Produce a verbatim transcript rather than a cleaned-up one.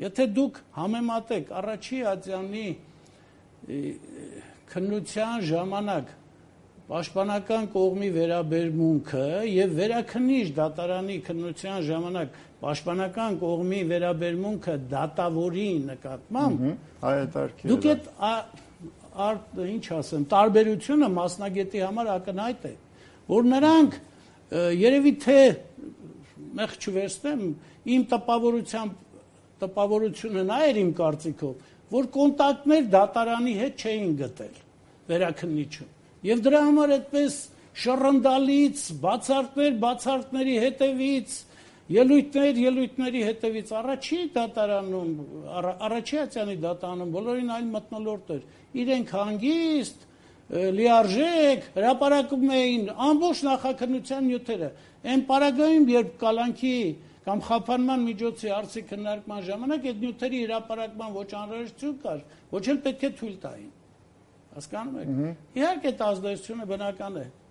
Եթե դուք համեմատեք առաջի ատյանի քննության ժամանակ պաշտպանական կողմի վերաբերմունքը եւ վերաքննիչ դատարանի քննության ժամանակ պաշտպանական կողմի վերաբերմունքը դատավորի նկատմամբ, դուք այդ ինչ ասեմ, տարբերությունը մասնագետի համար ակնհայտ է, որ նրանք երևի թե մեղ չվերցնեմ, իմ տպավորությամբ տպավորությունը նա էր իմ կարծիքով, որ կոնտակտներ դատարանի հետ չէին գտել վերաքննիչում։ Եվ դրա համար այդպես շռնդալից, բացարկներ, բացարկների հետևից, ելույթներ, ելույթների հետևից առաջի դատարանում, առաջի ատյանի դատարանում բոլորին այլ մթնոլորտ էր։ Իրենք հանգիստ, լիարժեք հրապարակում էին ամբողջ նախաքննության նյութերը։ Այն պարագայում, երբ կալանքի կամ խափանման միջոցի արծի քննարկման ժամանակ այդ նյութերի հրապարակման ոչ անհրաժեշտություն կար, ոչ էլ պետք է թույլ տային։ Հասկանում եք։ Իհարկե, այդ ազդեցությունը բնական է։